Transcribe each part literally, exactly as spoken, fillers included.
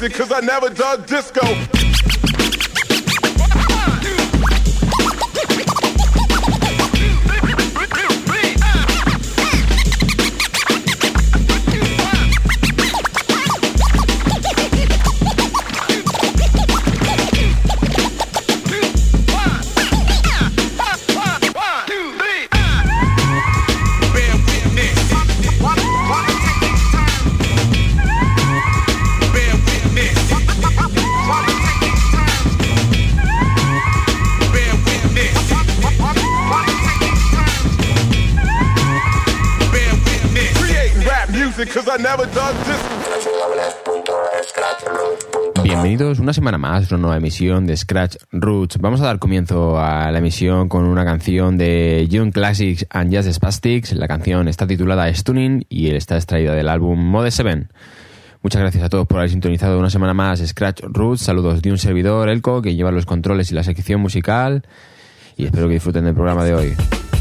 music cause I never dug disco. Bienvenidos una semana más a una nueva emisión de Scratch Roots. Vamos a dar comienzo a la emisión con una canción de Young Classics and Jazz Spastics. La canción está titulada Stunning y está extraída del álbum Mode siete. Muchas gracias a todos por haber sintonizado una semana más Scratch Roots. Saludos de un servidor, Elko, que lleva los controles y la sección musical. Y espero que disfruten del programa de hoy.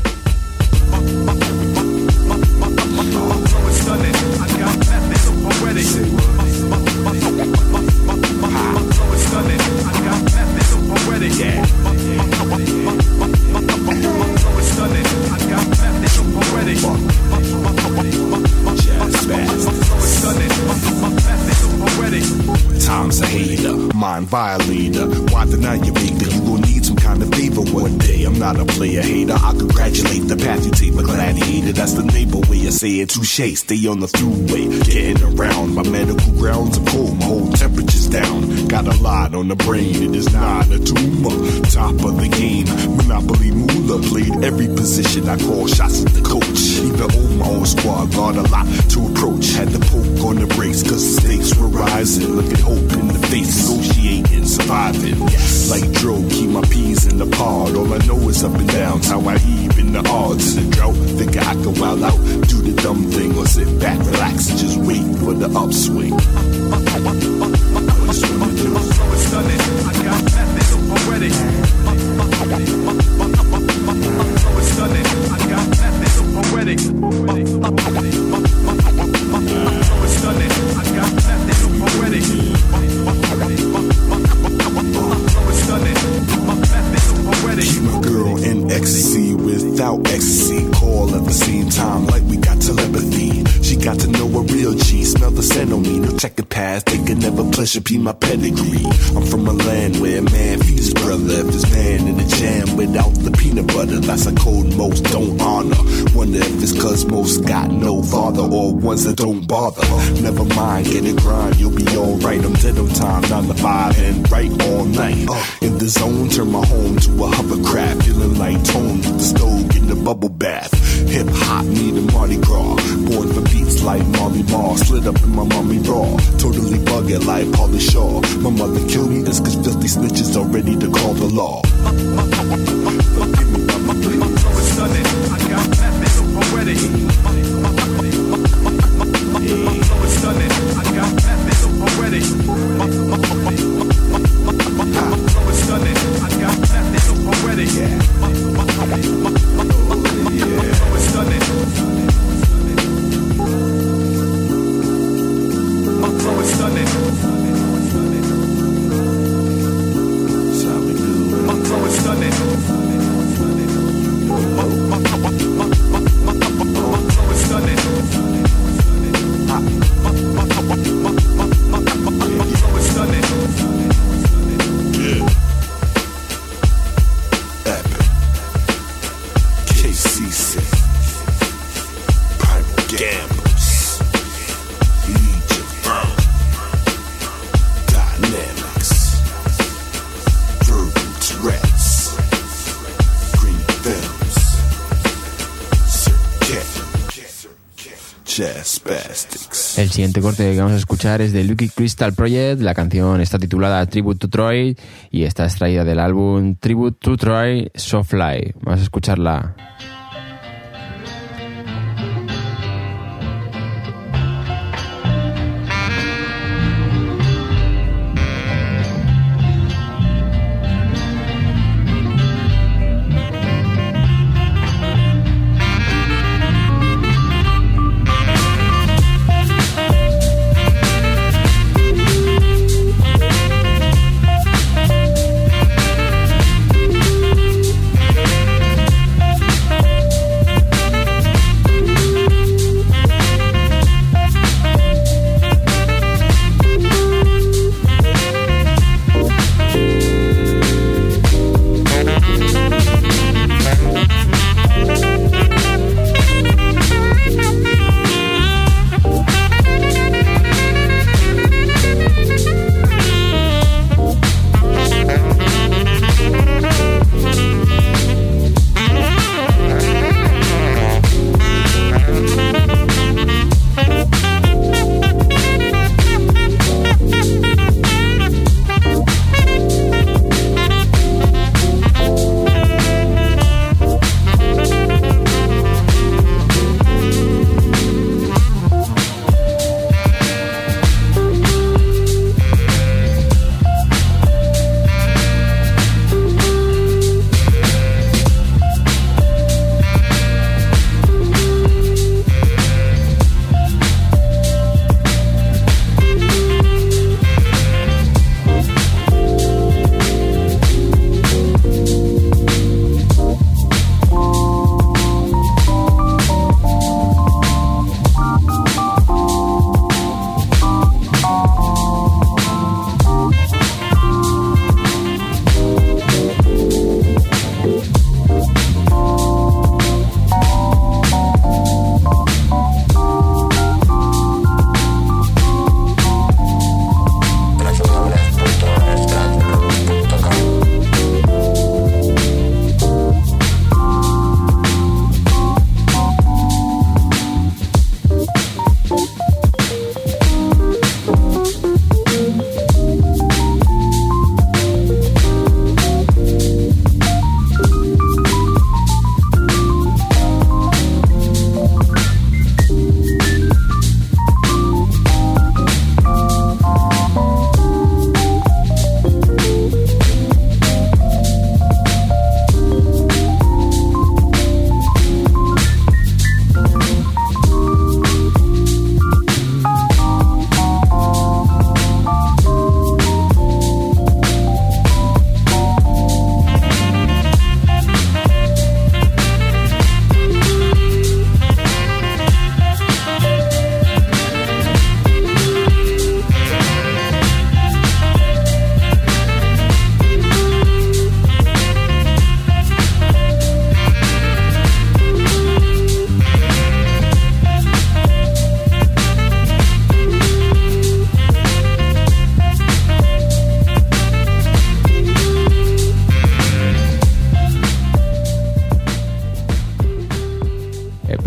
Time's a hater, mind violator. Why deny you, baby? You gon' need some kind of favor one day. I'm not a player hater. I congratulate the path you take, my gladiator. That's the neighbor way of saying touche. Stay on the throughway, getting around. My medical grounds are cold, my whole temperature's down. Got a lot on the brain, it is not a tumor. Top of the game, Monopoly Moolah. Played every position, I call shots at the coach. Even old my own squad, got a lot to approach. Had to poke on the brakes, cause the stakes were rising. Look at hope in the face, negotiating, surviving. Yes. Like Dro, keep my peas in the pod. All I know is up and downs, how I even the odds in the drought. Think I can wild out, do the dumb thing, or sit back, relax, and just wait for the upswing. What you wanna do? So it's stunning, I got methods so poetic. So it's stunning, I got methods so poetic. So it's stunning, I got methods so poetic. Keep my girl in ecstasy without ecstasy. Call at the same time like we got telepathy. She got to know a real G. Smell the scent on me. No check the past. They can never pleasure be my pedigree. I'm from a land where a man feeds his brother. If this man in the jam without the peanut butter, that's a code most don't honor. Wonder if it's cause most got no father or ones that don't bother. Never mind, get it grind. You'll be alright. I'm dead on time. Nine to five and right all night. In the zone, turn my home to a hovercraft. Feeling like Tone with the stove in the bubble bath. Hip hop, need a Mardi Gras. Born for beats like Marley Marl. Slid up in my mommy raw. Totally bugging like Pauly Shaw. My mother killed me just cause filthy snitches are ready to call the law. Give me my plate. So it's stunning. I got methods so poetic. So it's stunning. I got methods so poetic. So it's stunning. I got methods so poetic. Yeah. So it's stunning. So it's stunning. That's how we do it. So it's stunning. So it's stunning. So it's stunning. Yeah. Epic. K C C. Primal Gamblers. Legion Burn. Dynamics. Verbal Tourette's. Green Films. Circuit. Jazz Spastics. El siguiente corte que vamos a escuchar es de Lucky Crystal Project. La canción está titulada Tribute to Troy y está extraída del álbum Tribute to Troy Soulfly. Vamos a escucharla.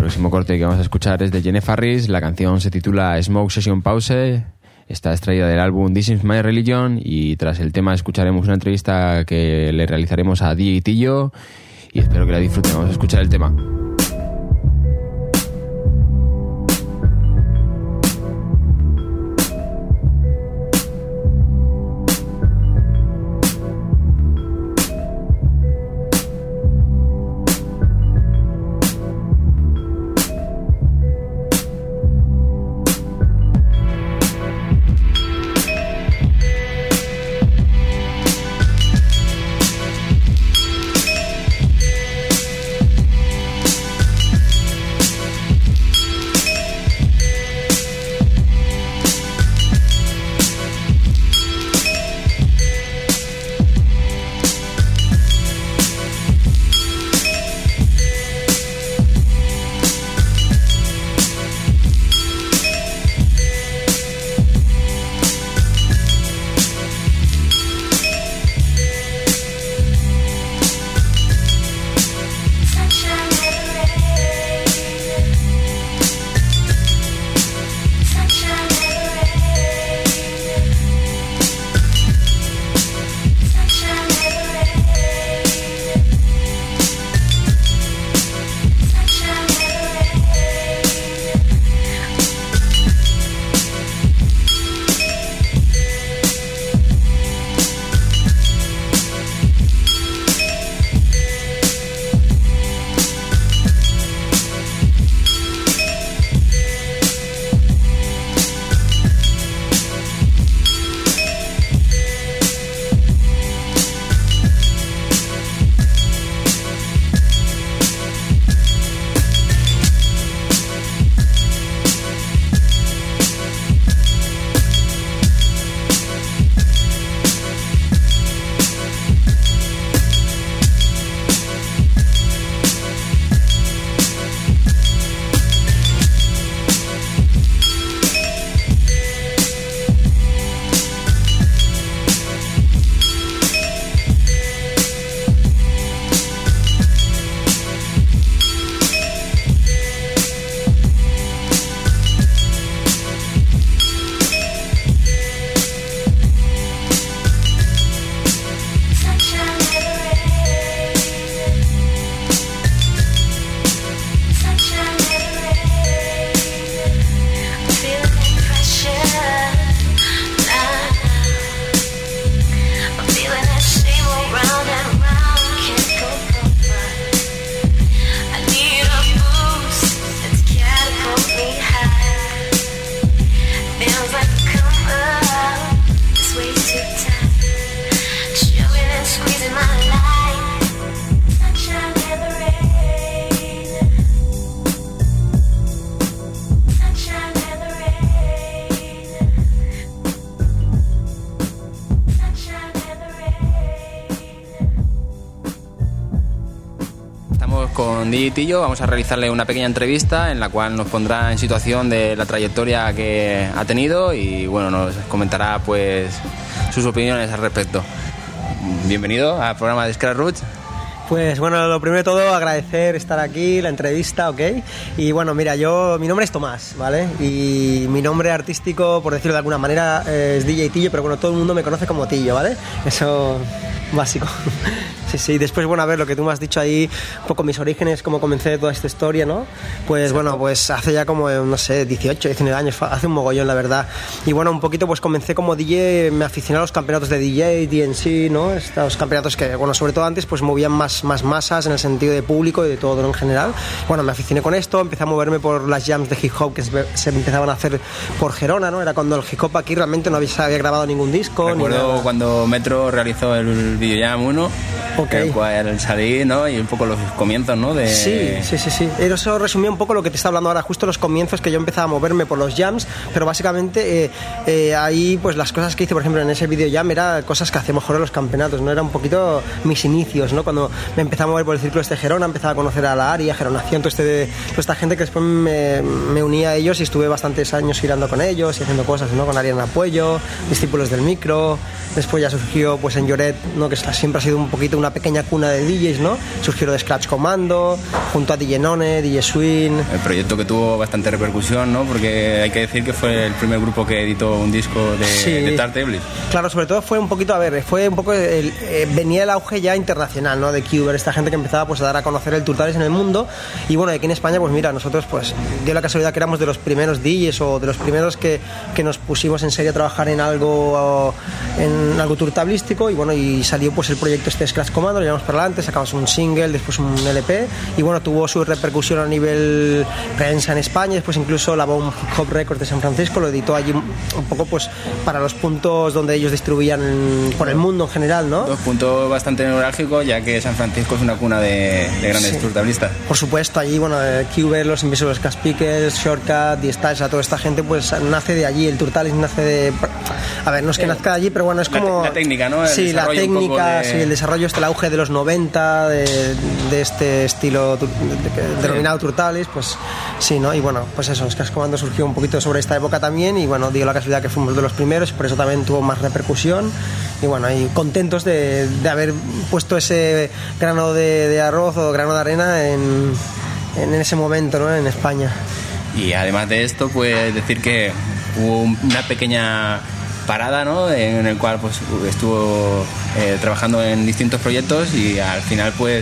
próximo corte que vamos a escuchar es de Jennifer Harris. La canción se titula Smoke Session Pause. Está extraída del álbum This Is My Religion y tras el tema escucharemos una entrevista que le realizaremos a D J Tillo y espero que la disfruten. Vamos a escuchar el tema. con D J Tillo. Vamos a realizarle una pequeña entrevista en la cual nos pondrá en situación de la trayectoria que ha tenido y bueno, nos comentará pues sus opiniones al respecto. Bienvenido al programa de Scratch Roots. Pues bueno, lo primero de todo agradecer estar aquí, la entrevista, ¿ok? Y bueno, mira, yo, mi nombre es Tomás, ¿vale? Y mi nombre artístico, por decirlo de alguna manera, es D J Tillo, pero bueno, todo el mundo me conoce como Tillo, ¿vale? Eso, básico. Sí, sí, después, bueno, a ver, lo que tú me has dicho ahí, un poco mis orígenes, cómo comencé toda esta historia, ¿no? Pues bueno, pues hace ya como, no sé, dieciocho, diecinueve años, hace un mogollón, la verdad. Y bueno, un poquito pues comencé como D J, me aficioné a los campeonatos de D J, D N C, ¿no? Estos campeonatos que, bueno, sobre todo antes, pues movían más, más masas en el sentido de público y de todo en general. Bueno, me aficioné con esto, empecé a moverme por las jams de hip hop que se, se empezaban a hacer por Gerona, ¿no? Era cuando el hip hop aquí realmente no había, se había grabado ningún disco. Recuerdo ni nada. Cuando Metro realizó el Videojam uno, okay. el cual salí, ¿no? Y un poco los comienzos, ¿no? De... Sí, sí, sí, sí. Eso resumía un poco lo que te está hablando ahora, justo los comienzos que yo empezaba a moverme por los jams, pero básicamente eh, eh, ahí pues las cosas que hice, por ejemplo, en ese Videojam era cosas que hacía mejor en los campeonatos, ¿no? Era un poquito mis inicios, ¿no? Cuando me empezaba a mover por el círculo este de Gerona, empezaba a conocer a la Aria, Geronación, todo este de, toda esta gente que después me, me unía a ellos y estuve bastantes años girando con ellos y haciendo cosas, ¿no? Con Ariana Puello, Discípulos del Micro, después ya surgió pues en Lloret, ¿no? Que siempre ha sido un poquito una pequeña cuna de D Js, ¿no? Surgió de Scratch Commando, junto a D J None, D J Swing. El proyecto que tuvo bastante repercusión, ¿no? Porque hay que decir que fue el primer grupo que editó un disco de, sí. de Turntable. Claro, sobre todo fue un poquito, a ver, fue un poco, el, eh, venía el auge ya internacional, ¿no? De Cuber, esta gente que empezaba pues a dar a conocer el Turntable en el mundo. Y bueno, aquí en España, pues mira, nosotros pues dio la casualidad que éramos de los primeros D Js o de los primeros que, que nos pusimos en serio a trabajar en algo en algo turtablístico, y bueno, y salió pues el proyecto este Scratch Commando, lo llevamos para adelante, sacamos un single, después un L P, y bueno, tuvo su repercusión a nivel prensa en España, después incluso la Bomb Hip Hop Records de San Francisco lo editó allí un poco pues para los puntos donde ellos distribuían por el mundo en general, ¿no? Dos puntos bastante neurálgicos, ya que San Francisco es una cuna de, de grandes sí. turtablistas. Por supuesto, allí, bueno, Cuber, los Invisibles Cash Pickers, Shortcut, The Styles, a toda esta gente pues nace de allí, el Turtalis nace de... A ver, no es que nazca de allí, pero bueno, es como... La, la técnica, ¿no? El sí, la técnica, de... sí, el desarrollo, este, el auge de los noventa, de, de este estilo de, de, de, denominado Turtalis, pues sí, ¿no? Y bueno, pues eso, Scratch Commando surgió un poquito sobre esta época también, y bueno, dio la casualidad que fuimos de los primeros, por eso también tuvo más repercusión, y bueno, y contentos de, de haber puesto ese grano de, de arroz o grano de arena en, en ese momento, ¿no? En España. Y además de esto, pues decir que hubo una pequeña parada, ¿no? En el cual pues estuvo eh, trabajando en distintos proyectos, y al final pues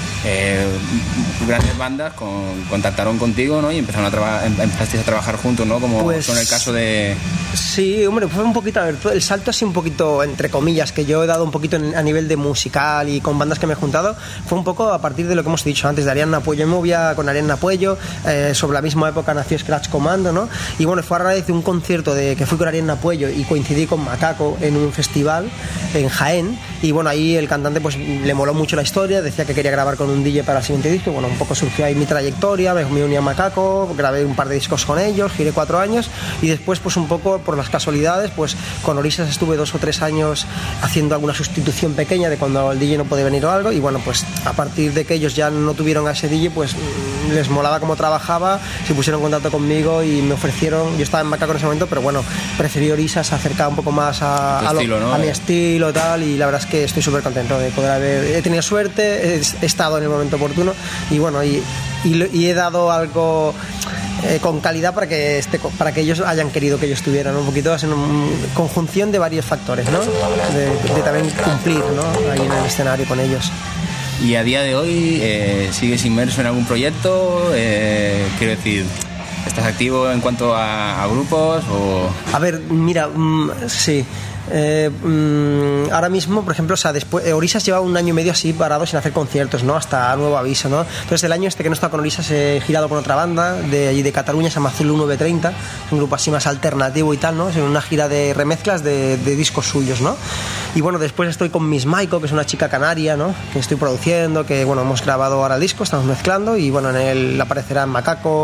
eh, grandes bandas con, contactaron contigo, ¿no? Y empezaron a trabajar, empezasteis a trabajar juntos, ¿no? Como pues, son el caso de... Sí, hombre, fue un poquito, a ver, el salto así un poquito, entre comillas, que yo he dado un poquito en, a nivel de musical y con bandas que me he juntado, fue un poco a partir de lo que hemos dicho antes, de Ariadna Puello. Yo me movía con Ariadna Puello, eh, sobre la misma época nació Scratch Commando, ¿no? Y bueno, fue a raíz de un concierto de que fui con Ariadna Puello y coincidí con Macaco en un festival en Jaén, y bueno, ahí el cantante pues le moló mucho la historia, decía que quería grabar con un D J para el siguiente disco. Bueno, un poco surgió ahí mi trayectoria, me, me uní a Macaco, grabé un par de discos con ellos, giré cuatro años, y después pues un poco por las casualidades, pues con Orisas estuve dos o tres años haciendo alguna sustitución pequeña de cuando el D J no podía venir o algo, y bueno, pues a partir de que ellos ya no tuvieron a ese D J, pues les molaba cómo trabajaba, se pusieron en contacto conmigo y me ofrecieron, yo estaba en Macaco en ese momento, pero bueno, preferí Orisas, se acercaba un poco más a, a, lo, estilo, ¿no? a mi estilo tal, y la verdad es que estoy súper contento de poder haber, he tenido suerte, he, he estado en el momento oportuno, y bueno, y, y, y he dado algo eh, con calidad para que este, para que ellos hayan querido que yo estuviera, ¿no? Un poquito en una conjunción de varios factores, ¿no? De, de también cumplir, ¿no? Ahí en el escenario con ellos. Y a día de hoy eh, ¿sigues inmerso en algún proyecto? Eh, quiero decir, ¿estás activo en cuanto a, a grupos o...? A ver, mira, mmm, sí... Eh, mmm, ahora mismo, por ejemplo, o sea, después, eh, Orisas lleva un año y medio así parado sin hacer conciertos, ¿no? Hasta nuevo aviso, ¿no? Entonces el año este que no estaba con Orisas he girado con otra banda de allí de Cataluña, se llama Azul nueve treinta, un grupo así más alternativo y tal, ¿no? Es una gira de remezclas de, de discos suyos, ¿no? Y bueno, después estoy con Miss Maiko, que es una chica canaria, ¿no? Que estoy produciendo, que bueno, hemos grabado ahora el disco, estamos mezclando, y bueno, en él aparecerá Macaco,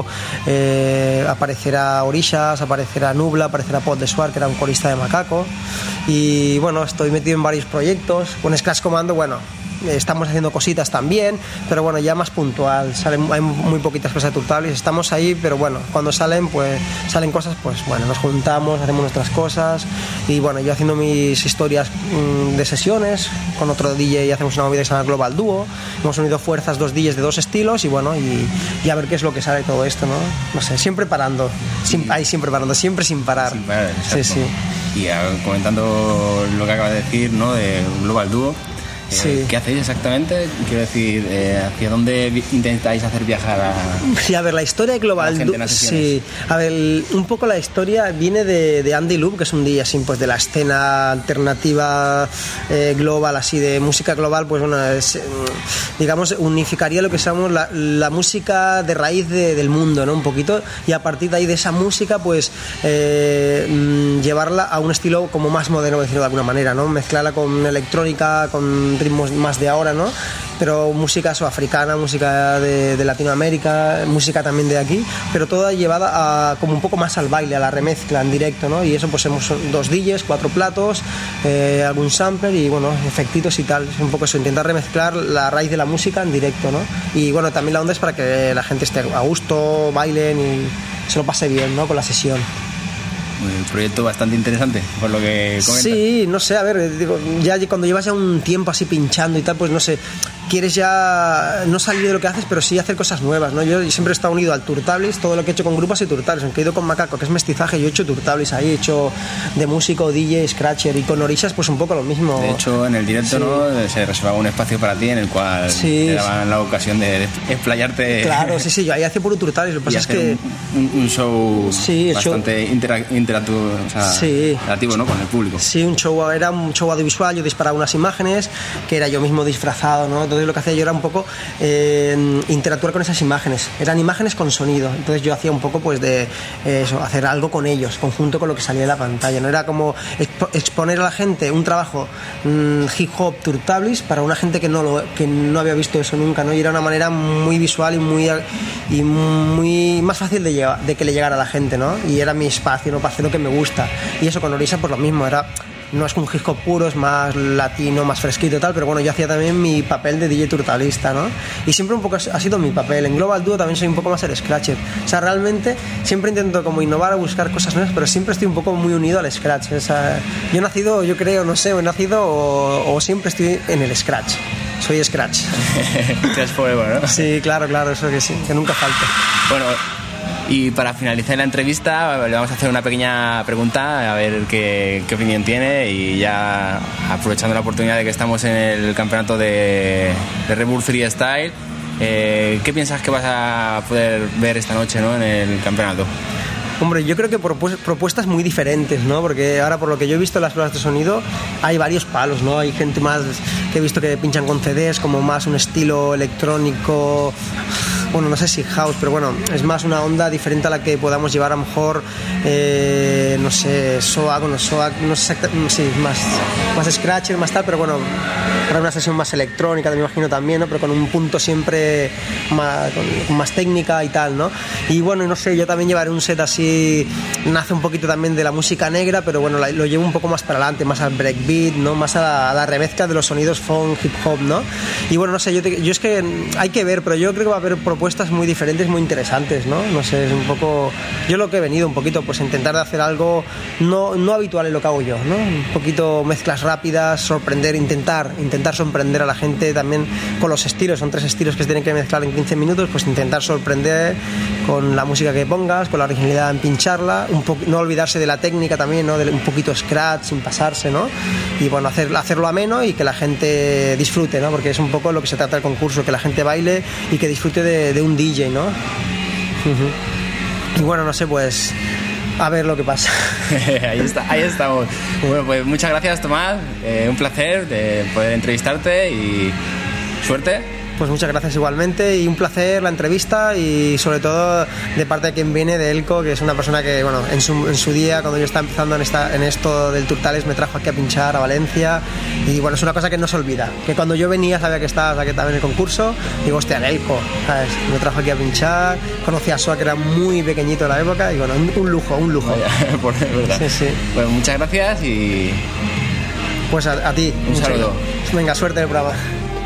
eh, aparecerá Orisas, aparecerá Nubla, aparecerá Pod de Suar, que era un corista de Macaco. Y bueno, estoy metido en varios proyectos. Con Scratch Commando, bueno, estamos haciendo cositas también, pero bueno, ya más puntual. Salen, hay muy poquitas cosas de Turtables, estamos ahí, pero bueno, cuando salen, pues salen cosas, pues bueno, nos juntamos, hacemos nuestras cosas, y bueno, yo haciendo mis historias mmm, de sesiones con otro D J, y hacemos una movida que se llama Global Duo. Hemos unido fuerzas dos D Js de dos estilos, y bueno, y, y a ver qué es lo que sale de todo esto, ¿no? No sé, siempre parando, sin, ahí siempre parando, siempre sin parar. Sin parar, sí, sí. Y uh, comentando lo que acabas de decir, ¿no? De Global Duo. Sí. ¿Qué hacéis exactamente? Quiero decir, eh, ¿hacia dónde intentáis hacer viajar a...? Sí, a ver, la historia de Global Duo... Sí, a ver, un poco la historia viene de, de Andy Loop, que es un día así, pues de la escena alternativa eh, global, así de música global, pues bueno, es, digamos, unificaría lo que llamamos la, la música de raíz de, del mundo, ¿no? Un poquito, y a partir de ahí, de esa música, pues eh, llevarla a un estilo como más moderno, por decirlo de alguna manera, ¿no? Mezclarla con electrónica, con ritmos más de ahora, ¿no? Pero música sudafricana, música de, de Latinoamérica, música también de aquí, pero toda llevada a, como un poco más al baile, a la remezcla en directo, ¿no? Y eso pues hemos dos D Js, cuatro platos, eh, algún sampler y bueno, efectitos y tal. Es un poco eso, intentar remezclar la raíz de la música en directo, ¿no? Y bueno, también la onda es para que la gente esté a gusto, bailen y se lo pase bien, ¿no? Con la sesión. Un proyecto bastante interesante, por lo que comentas. Sí, no sé, a ver, digo, ya cuando llevas ya un tiempo así pinchando y tal, pues no sé, quieres ya no salir de lo que haces, pero sí hacer cosas nuevas, ¿no? Yo siempre he estado unido al Turtables, todo lo que he hecho con grupos y Turtables, aunque he ido con Macaco, que es mestizaje, yo he hecho Turtables ahí, he hecho de músico, D J, Scratcher, y con Orishas pues un poco lo mismo. De hecho, en el directo, sí, ¿no? Se reservaba un espacio para ti en el cual sí, te daban sí. la ocasión de explayarte. Claro, sí, sí, yo ahí hacía puro Turtables, lo que pasa es que... Un, un show sí, bastante show... intera interactivo, o sea, sí. interactivo, ¿no? Con el público. Sí, un show, era un show audiovisual, yo disparaba unas imágenes, que era yo mismo disfrazado, ¿no? Entonces lo que hacía yo era un poco eh, interactuar con esas imágenes, eran imágenes con sonido, entonces yo hacía un poco pues de eh, eso, hacer algo con ellos, conjunto con lo que salía de la pantalla, no era como expo exponer a la gente un trabajo mmm, hip hop Turtables para una gente que no lo que no había visto eso nunca, ¿no? Y era una manera muy visual y muy y muy más fácil de, llegar, de que le llegara a la gente, ¿no? Y era mi espacio, ¿no? Para hacer lo que me gusta, y eso con Orisa pues lo mismo, era no es un hip hop puro, es más latino, más fresquito y tal, pero bueno, yo hacía también mi papel de D J turtalista, ¿no? Y siempre un poco ha sido mi papel. En Global Duo también soy un poco más el scratcher. O sea, realmente siempre intento como innovar, buscar cosas nuevas, pero siempre estoy un poco muy unido al scratch. O sea, yo he nacido, yo creo, no sé, he nacido o, o siempre estoy en el scratch. Soy scratch. Scratch forever, ¿no? Sí, claro, claro, eso que sí, que nunca falte. Bueno, y para finalizar la entrevista le vamos a hacer una pequeña pregunta a ver qué, qué opinión tiene, y ya aprovechando la oportunidad de que estamos en el campeonato de, de Red Bull Freestyle, eh, ¿qué piensas que vas a poder ver esta noche, ¿no? En el campeonato? Hombre, yo creo que propuestas muy diferentes, ¿no? Porque ahora, por lo que yo he visto en las pruebas de sonido, hay varios palos, ¿no? Hay gente más que he visto que pinchan con C Ds, como más un estilo electrónico, bueno, no sé si house, pero bueno, es más una onda diferente a la que podamos llevar a lo mejor, eh, no sé, Soak, no Soak, no sé exactamente, sí, más, más scratcher, más tal, pero bueno, para una sesión más electrónica, me imagino también, ¿no? Pero con un punto siempre más, con más técnica y tal, ¿no? Y bueno, no sé, yo también llevaré un set así, nace un poquito también de la música negra, pero bueno, lo llevo un poco más para adelante, más al breakbeat, ¿no? Más a la, a la remezcla de los sonidos funk, hip hop, ¿no? Y bueno, no sé, yo, te, yo es que hay que ver, pero yo creo que va a haber propuestas muy diferentes, muy interesantes, ¿no? No sé, es un poco... Yo lo que he venido un poquito, pues intentar de hacer algo no, no habitual en lo que hago yo, ¿no? Un poquito mezclas rápidas, sorprender, intentar, intentar sorprender a la gente también con los estilos, son tres estilos que se tienen que mezclar en quince minutos, pues intentar sorprender con la música que pongas, con la originalidad en pincharla, un po no olvidarse de la técnica también, ¿no? De un poquito scratch, sin pasarse, ¿no? Y bueno, hacer, hacerlo ameno y que la gente disfrute, ¿no? Porque es un poco lo que se trata del concurso, que la gente baile y que disfrute de, de un D J, ¿no? Uh-huh. Y bueno, no sé, pues a ver lo que pasa. ahí está, ahí estamos. Bueno, pues muchas gracias, Tomás, eh, un placer de poder entrevistarte y suerte. Pues muchas gracias igualmente, y un placer la entrevista, y sobre todo de parte de quien viene, de Elko, que es una persona que, bueno, en su, en su día, cuando yo estaba empezando en, esta, en esto del Turtales, me trajo aquí a pinchar a Valencia, y bueno, es una cosa que no se olvida, que cuando yo venía sabía que estabas aquí también en el concurso, digo, hostia, Elko, ¿sabes? Me trajo aquí a pinchar, conocí a Soa, que era muy pequeñito en la época, y bueno, un, un lujo, un lujo. Vaya, por verdad. Sí, sí. Bueno, muchas gracias y... Pues a, a ti. Un saludo. Venga, suerte en el programa.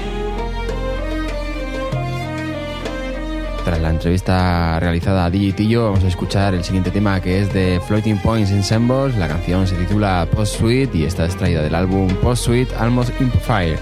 Tras la entrevista realizada a D J Tillo, vamos a escuchar el siguiente tema, que es de Floating Points Ensemble. La canción se titula Post Suite y está extraída del álbum Post Suite Almost in Fire.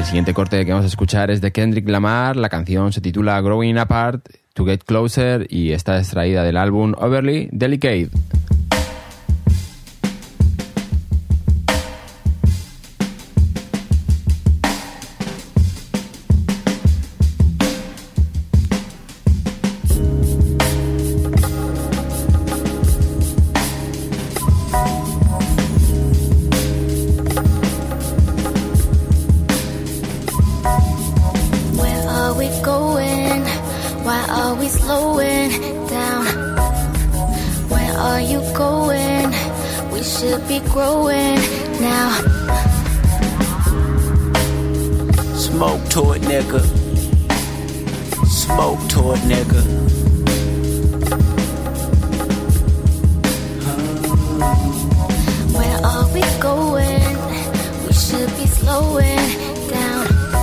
siguiente corte que vamos a escuchar es de Kendrick Lamar. La canción se titula Growing Apart, To Get Closer y está extraída del álbum Overly Delicate. Growing now. Smoke to it, nigga. Smoke to it, nigga. Where are we going? We should be slowing down.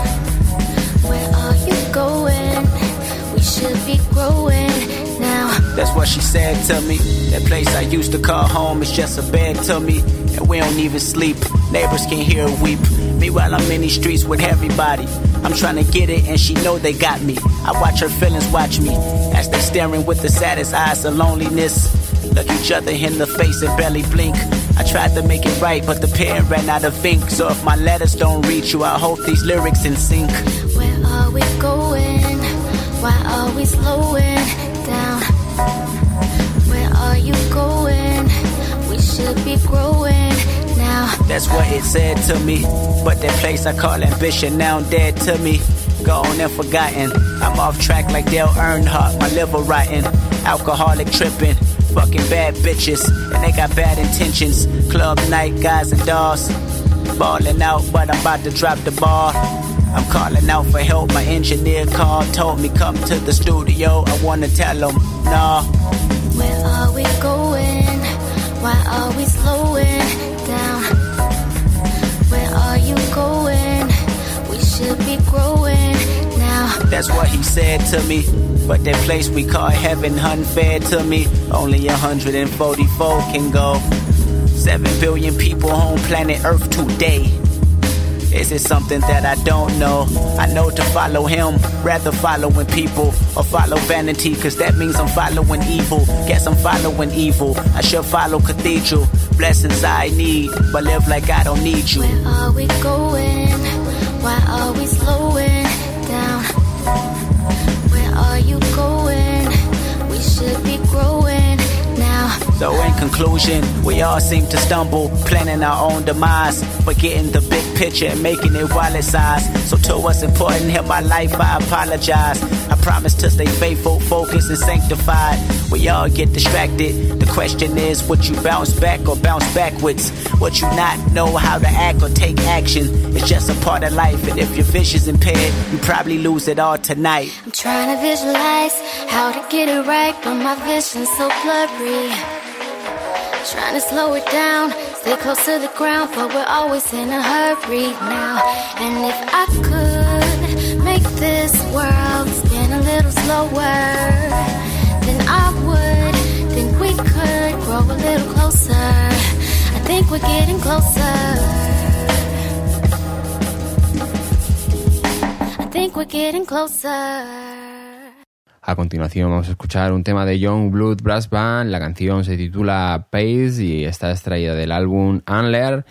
Where are you going? We should be growing now. That's what she said to me. That place I used to call home is just a bed to me. And we don't even sleep. Neighbors can hear her weep. Meanwhile, I'm in these streets with everybody. I'm trying to get it and she know they got me. I watch her feelings watch me as they staring with the saddest eyes of loneliness. Look each other in the face and barely blink. I tried to make it right, but the pen ran out of ink. So if my letters don't reach you, I hope these lyrics in sync. Where are we going? Why are we slowing down? Where are you going? We should be growing now. That's what it said to me. But that place I call ambition now dead to me. Gone and forgotten. I'm off track like Dale Earnhardt. My liver rotten. Alcoholic tripping. Fucking bad bitches. And they got bad intentions. Club night guys and dolls. Balling out but I'm about to drop the ball. I'm calling out for help. My engineer called. Told me come to the studio. I wanna tell him nah. Where are we going? Why are we slowing down? Where are you going? We should be growing now. That's what he said to me. But that place we call heaven unfair to me. Only one hundred forty-four can go. Seven billion people on planet Earth today. Is it something that I don't know? I know to follow him, rather following people or follow vanity, cause that means I'm following evil. Guess I'm following evil. I should follow cathedral. Blessings I need, but live like I don't need you. Where are we going? Why are we slowing down? Where are you going? We should be growing now. So in conclusion, we all seem to stumble, planning our own demise, forgetting the big picture and making it wallet size. So to what's important in my life, I apologize. I promise to stay faithful, focused, and sanctified. We all get distracted. The question is, would you bounce back or bounce backwards? Would you not know how to act or take action? It's just a part of life, and if your vision's impaired, you probably lose it all tonight. I'm trying to visualize how to get it right, but my vision's so blurry. Trying to slow it down, stay close to the ground, but we're always in a hurry now. And if I could make this world spin a little slower, then I would think we could grow a little closer. I think we're getting closer. I think we're getting closer. A continuación vamos a escuchar un tema de Youngblood Brass Band. La canción se titula Pace y está extraída del álbum Antler.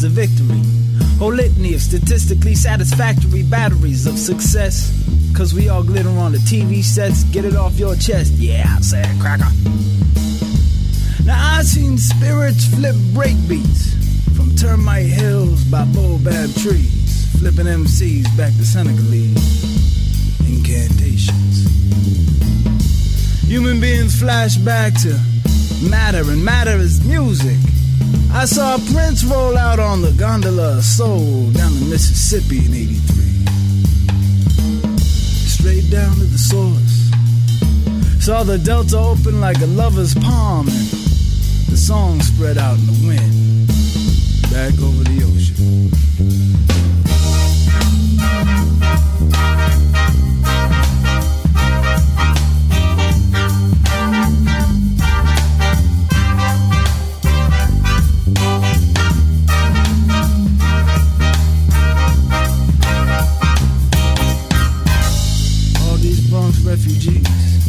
sounds of victory. Whole litany of statistically satisfactory batteries of success. Cause we all glitter on the T V sets. Get it off your chest. Yeah, I said cracker. Now I seen spirits flip breakbeats from termite hills by baobab trees, flipping M Cs back to Senegalese incantations. Human beings flash back to matter, and matter is music. I saw Prince roll out on the gondola of soul down the Mississippi in eighty-three. Straight down to the source. Saw the delta open like a lover's palm, and the song spread out in the wind, back over the ocean. Refugees.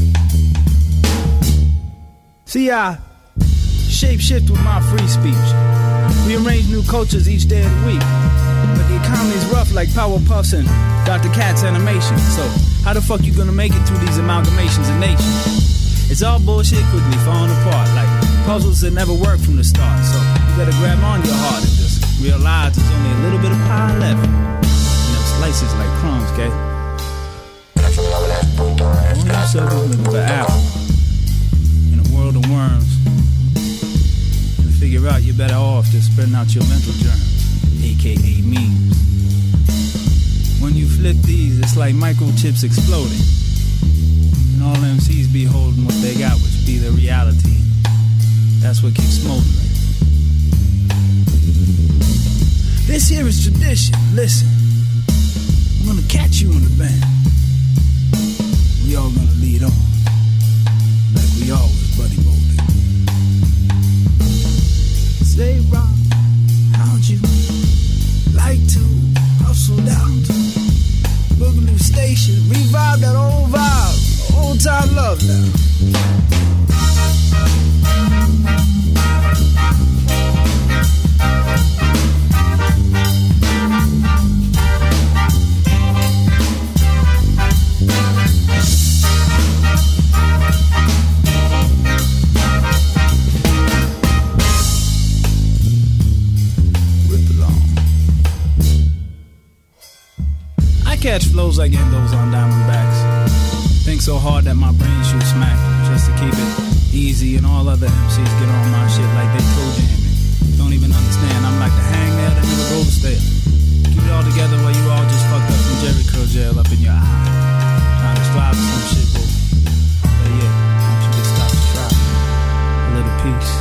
See, I shape-shift with my free speech. We arrange new cultures each day of the week. But the economy's rough like Powerpuffs and Doctor Katz animation. So how the fuck you gonna make it through these amalgamations of nations? It's all bullshit quickly falling apart, like puzzles that never work from the start. So you better grab on your heart and just realize there's only a little bit of pie left. And them slices like crumbs, okay? Yourself looking for apple in a world of worms, and to figure out you're better off just spreading out your mental germs, aka memes. When you flip these, it's like microchips exploding, and all M Cs be holding what they got, which be their reality. That's what keeps smoldering. This here is tradition. Listen, I'm gonna catch you in the band. We all gonna lead on, like we always buddy molding. Say, Rob, how'd you like to hustle down to Boogaloo Station, revive that old vibe, old time love now? Catch flows like Endos on Diamondbacks. Think so hard that my brain shoots smack just to keep it easy, and all other M Cs get on my shit like they toe jamming. Don't even understand. I'm like the hangnail that never goes stale. Keep it all together while you all just fucked up from Jerry curl jail up in your eye, trying to strive for some shit, bro. But yeah, why don't you just stop to try a little peace?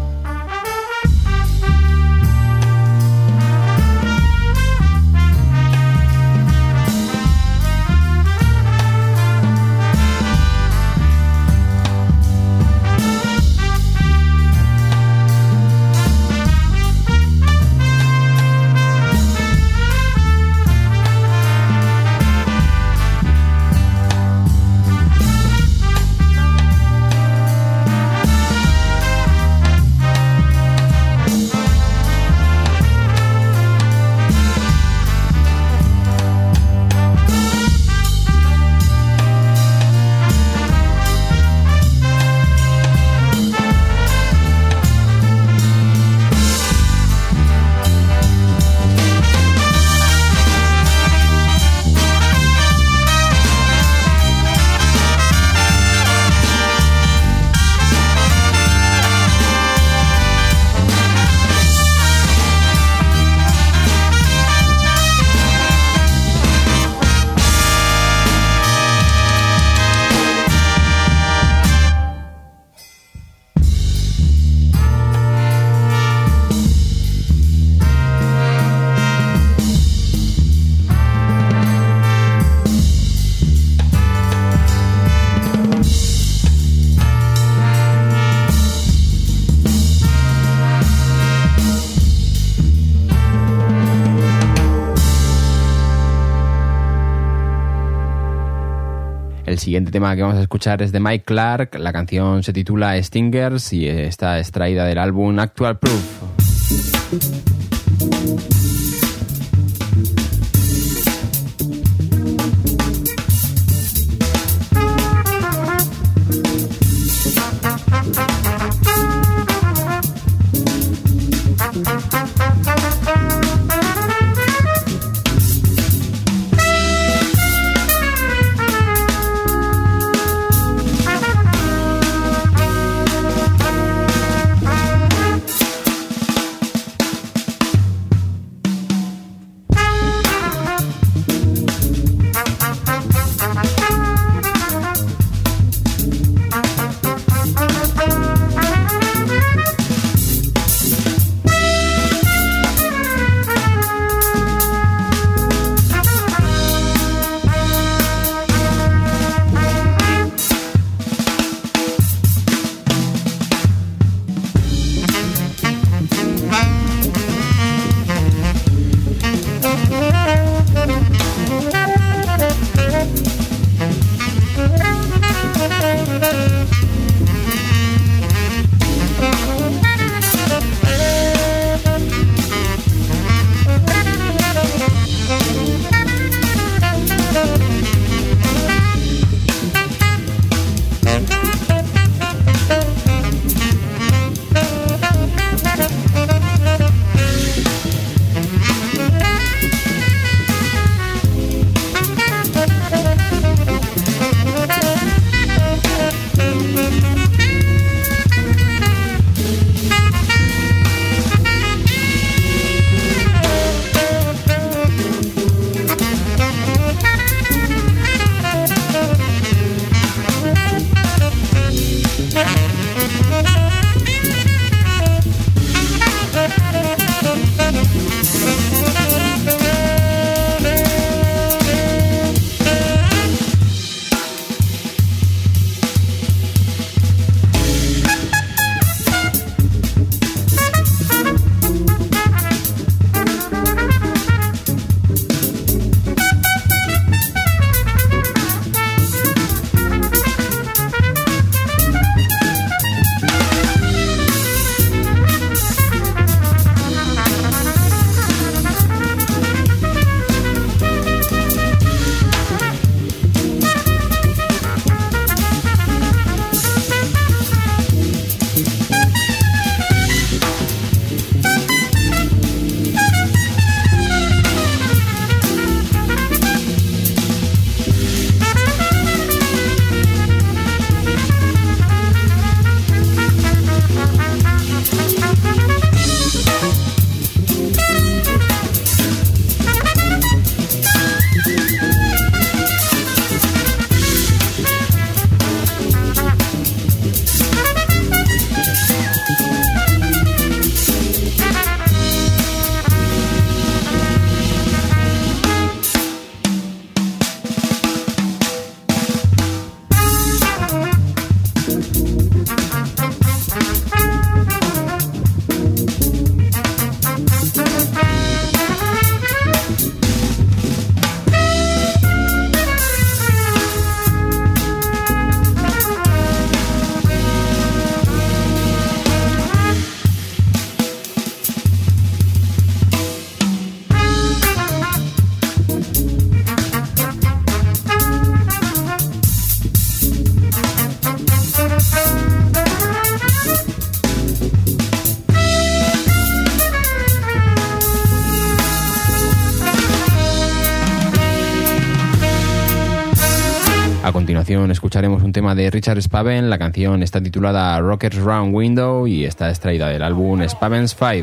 El siguiente tema que vamos a escuchar es de Mike Clark. La canción se titula Stingers y está extraída del álbum Actual Proof. A continuación escucharemos un tema de Richard Spaven. La canción está titulada Rockets Round Window y está extraída del álbum Spaven's Five.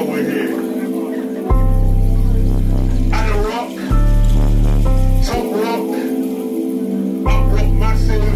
we're here. At a rock, top rock, up rock massive.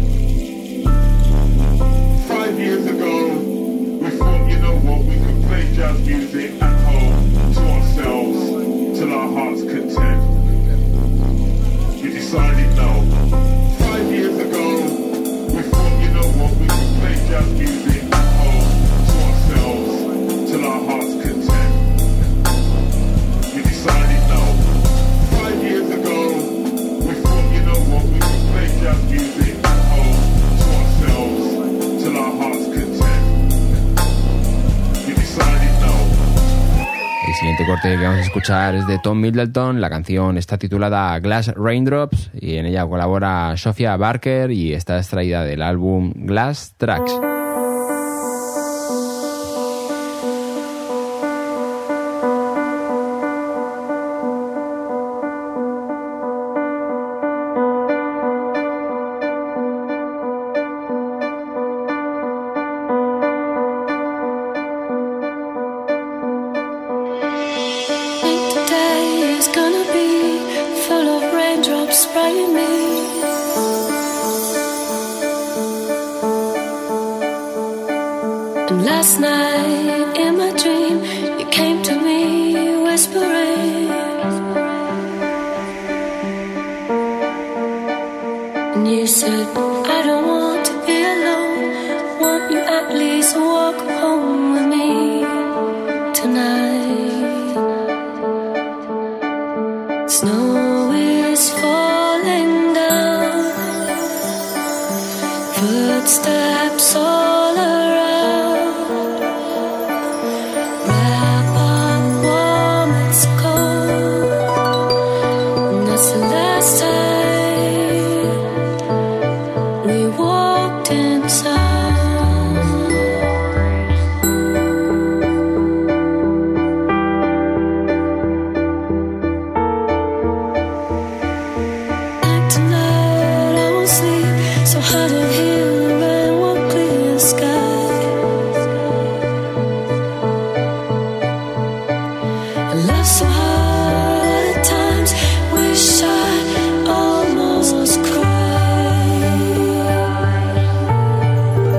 Five years ago, we thought, you know what, we could play jazz music at home to ourselves till our hearts content. We decided no. Five years ago, we thought, you know what, we could play jazz music at home to ourselves till our hearts content. We decided no. Five years ago, we thought, you know what, we could play jazz music at home to ourselves till our hearts content. We decided no. El siguiente corte que vamos a escuchar es de Tom Middleton. La canción está titulada Glass Raindrops y en ella colabora Sophia Barker y está extraída del álbum Glass Tracks. Today is gonna be full of raindrops spraying me. And last night in my dream, you came to me whispering. And you said, I don't want to be alone. Won't you at least walk home with me tonight? Snow is falling down, footsteps all around. Wrap up warm, it's cold, and that's the last time we walked inside. Tonight I won't sleep, so hard to hear the rain won't clear the sky. I love so hard at times, wish I almost cried.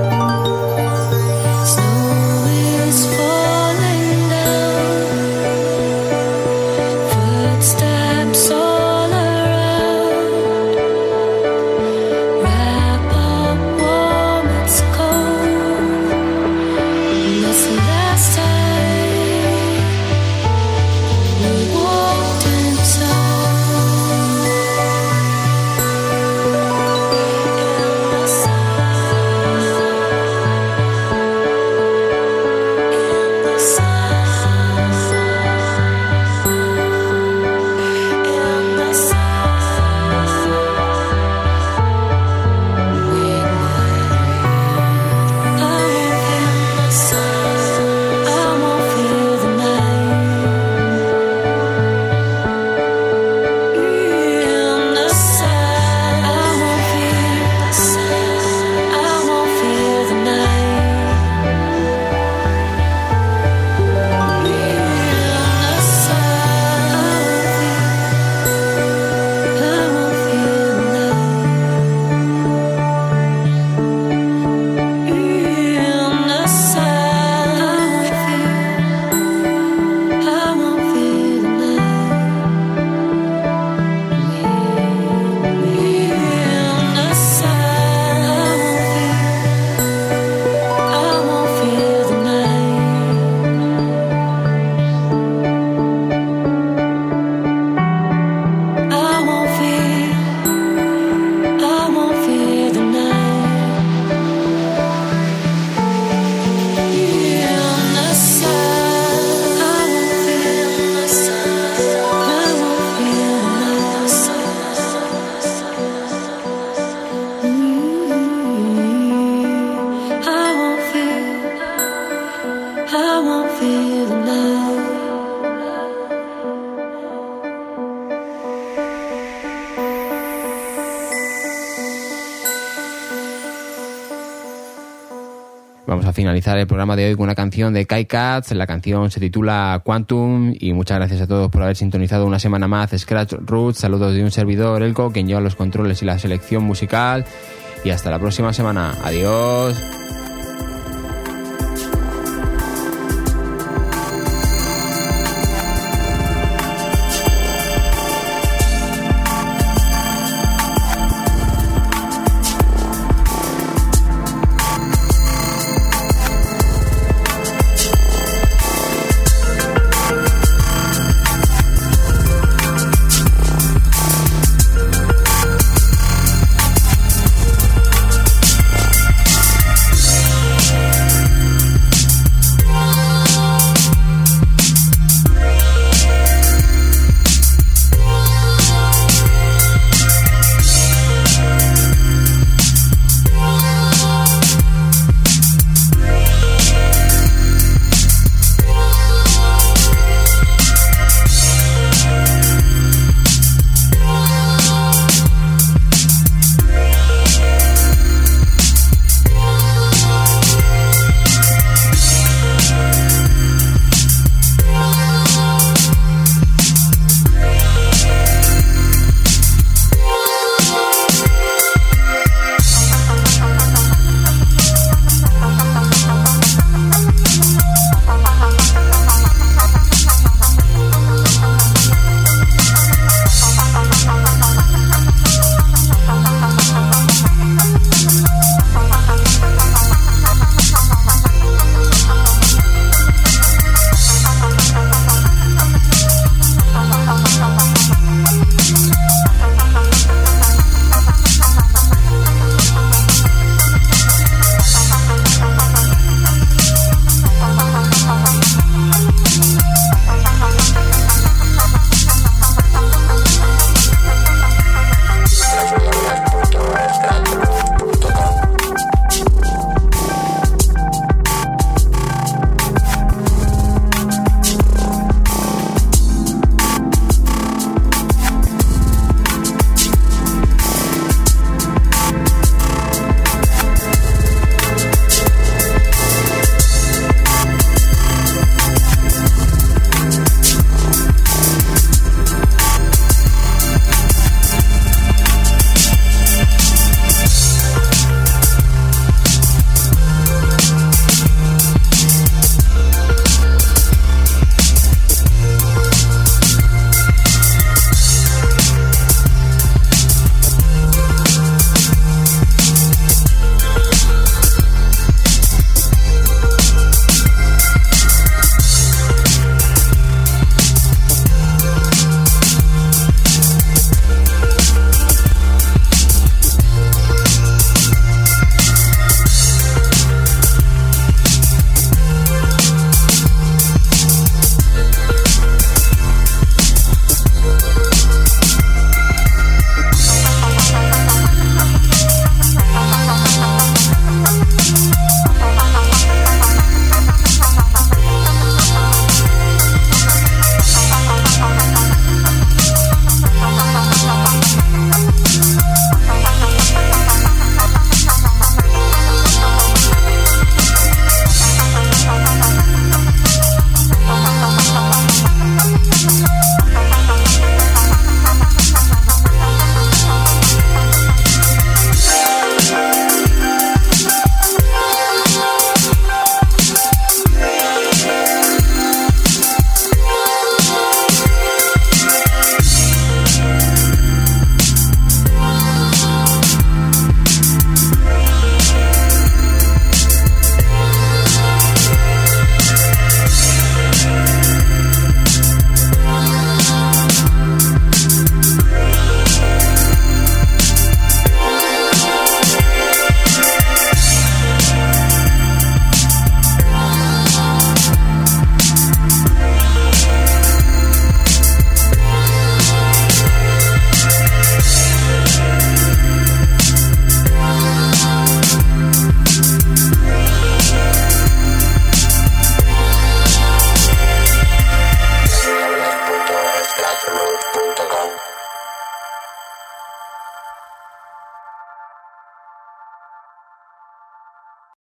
Vamos a finalizar el programa de hoy con una canción de Kai Katz. La canción se titula Quantum y muchas gracias a todos por haber sintonizado una semana más Scratch Roots. Saludos de un servidor, Elko, quien lleva los controles y la selección musical. Y hasta la próxima semana. Adiós.